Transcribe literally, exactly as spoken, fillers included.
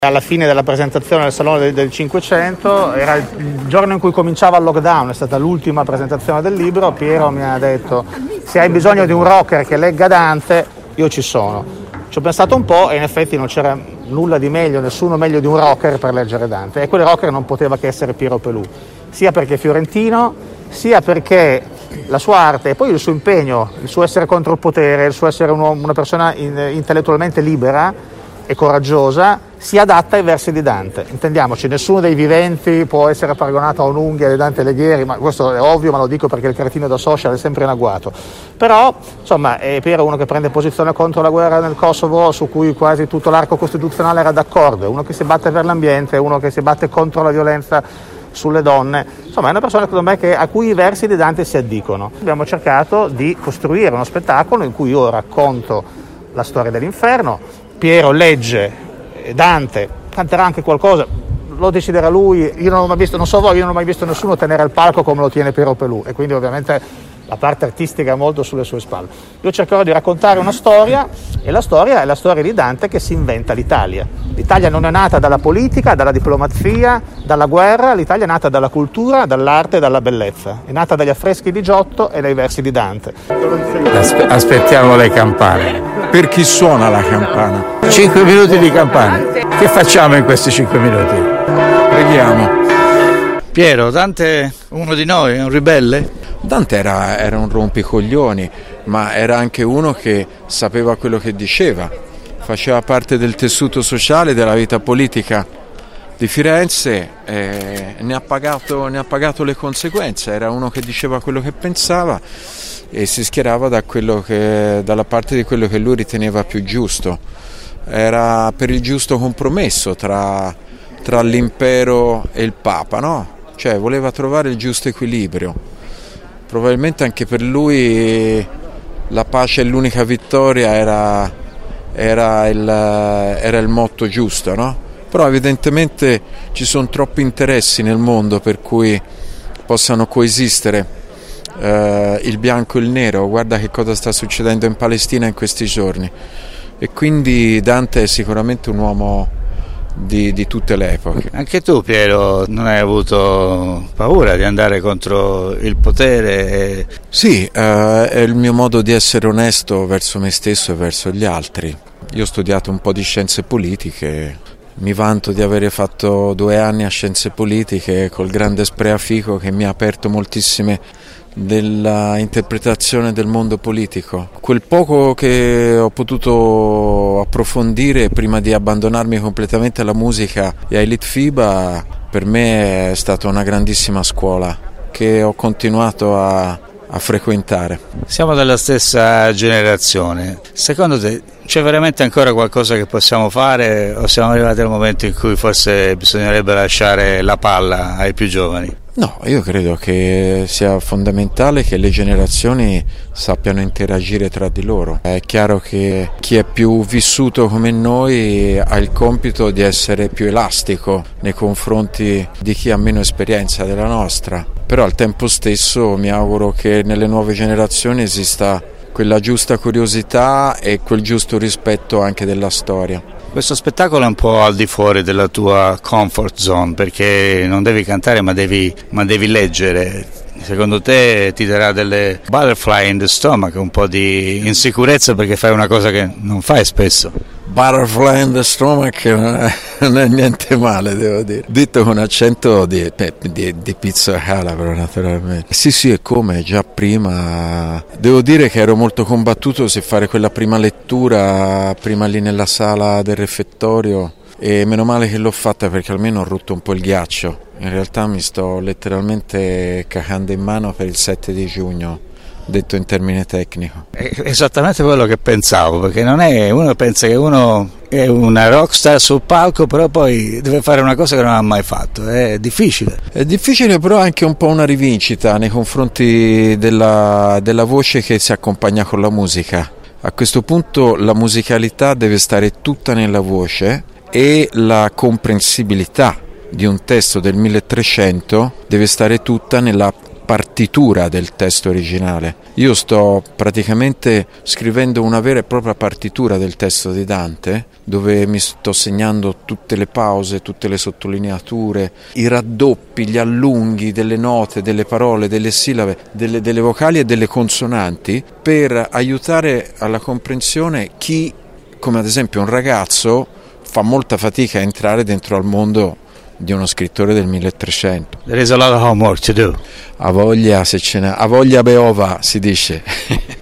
Alla fine della presentazione del Salone del, del Cinquecento, era il giorno in cui cominciava il lockdown, è stata l'ultima presentazione del libro. Piero mi ha detto: se hai bisogno di un rocker che legga Dante, io ci sono. Ci ho pensato un po' e in effetti non c'era nulla di meglio, nessuno meglio di un rocker per leggere Dante, e quel rocker non poteva che essere Piero Pelù, sia perché è fiorentino, sia perché la sua arte e poi il suo impegno, il suo essere contro il potere, il suo essere uno, una persona in, intellettualmente libera e coraggiosa, si adatta ai versi di Dante. Intendiamoci, nessuno dei viventi può essere paragonato a un'unghia di Dante Alighieri, ma questo è ovvio, ma lo dico perché il cretino da social è sempre in agguato. Però, insomma, è Piero uno che prende posizione contro la guerra nel Kosovo, su cui quasi tutto l'arco costituzionale era d'accordo, è uno che si batte per l'ambiente, è uno che si batte contro la violenza sulle donne. Insomma, è una persona, secondo me, che, a cui i versi di Dante si addicono. Abbiamo cercato di costruire uno spettacolo in cui io racconto la storia dell'inferno, Piero legge Dante, canterà anche qualcosa, lo deciderà lui. Io non ho mai visto, non so voi, io non ho mai visto nessuno tenere il palco come lo tiene Piero Pelù, e quindi ovviamente la parte artistica è molto sulle sue spalle. Io cercherò di raccontare una storia, e la storia è la storia di Dante che si inventa l'Italia. L'Italia non è nata dalla politica, dalla diplomazia, dalla guerra, l'Italia è nata dalla cultura, dall'arte e dalla bellezza. È nata dagli affreschi di Giotto e dai versi di Dante. Aspe- aspettiamo le campane. Per chi suona la campana? Cinque minuti di campane. Che facciamo in questi cinque minuti? Preghiamo. Piero, Dante è uno di noi, è un ribelle? Dante era, era un rompicoglioni, ma era anche uno che sapeva quello che diceva, faceva parte del tessuto sociale della vita politica di Firenze, e ne ha pagato, ne ha pagato le conseguenze. Era uno che diceva quello che pensava e si schierava da quello che, dalla parte di quello che lui riteneva più giusto. Era per il giusto compromesso tra, tra l'impero e il Papa, no? Cioè voleva trovare il giusto equilibrio. Probabilmente anche per lui la pace e l'unica vittoria era, era, il, era il motto giusto, no? Però evidentemente ci sono troppi interessi nel mondo per cui possano coesistere eh, il bianco e il nero. Guarda che cosa sta succedendo in Palestina in questi giorni. E quindi Dante è sicuramente un uomo Di, di tutte le epoche. Anche tu, Piero, non hai avuto paura di andare contro il potere? E... Sì, eh, è il mio modo di essere onesto verso me stesso e verso gli altri. Io ho studiato un po' di scienze politiche, mi vanto di avere fatto due anni a scienze politiche col grande Spreafico, che mi ha aperto moltissime della interpretazione del mondo politico. Quel poco che ho potuto approfondire prima di abbandonarmi completamente alla musica e ai Litfiba, per me è stata una grandissima scuola che ho continuato a, a frequentare. Siamo della stessa generazione. Secondo te c'è veramente ancora qualcosa che possiamo fare, o siamo arrivati al momento in cui forse bisognerebbe lasciare la palla ai più giovani? No, io credo che sia fondamentale che le generazioni sappiano interagire tra di loro. È chiaro che chi è più vissuto come noi ha il compito di essere più elastico nei confronti di chi ha meno esperienza della nostra, però al tempo stesso mi auguro che nelle nuove generazioni esista quella giusta curiosità e quel giusto rispetto anche della storia. Questo spettacolo è un po' al di fuori della tua comfort zone, perché non devi cantare ma devi, ma devi leggere. Secondo te ti darà delle butterfly in the stomach, un po' di insicurezza perché fai una cosa che non fai spesso? Butterfly in the stomach non è niente male, devo dire. Detto con accento di, di, di pizza calabro, naturalmente. Sì, sì, è come già prima. Devo dire che ero molto combattuto se fare quella prima lettura, prima lì nella sala del refettorio, e meno male che l'ho fatta perché almeno ho rotto un po' il ghiaccio. In realtà mi sto letteralmente cacando in mano per il sette di giugno. Detto in termine tecnico. È esattamente quello che pensavo, perché non è, uno pensa che uno è una rockstar sul palco, però poi deve fare una cosa che non ha mai fatto, è difficile. È difficile, però anche un po' una rivincita nei confronti della, della voce che si accompagna con la musica. A questo punto la musicalità deve stare tutta nella voce e la comprensibilità di un testo del milletrecento deve stare tutta nella partitura del testo originale. Io sto praticamente scrivendo una vera e propria partitura del testo di Dante, dove mi sto segnando tutte le pause, tutte le sottolineature, i raddoppi, gli allunghi delle note, delle parole, delle sillabe, delle, delle vocali e delle consonanti, per aiutare alla comprensione chi, come ad esempio un ragazzo, fa molta fatica a entrare dentro al mondo di uno scrittore del milletrecento. There is a lot of homework to do. A voglia, se ce n'è, a voglia Beova si dice.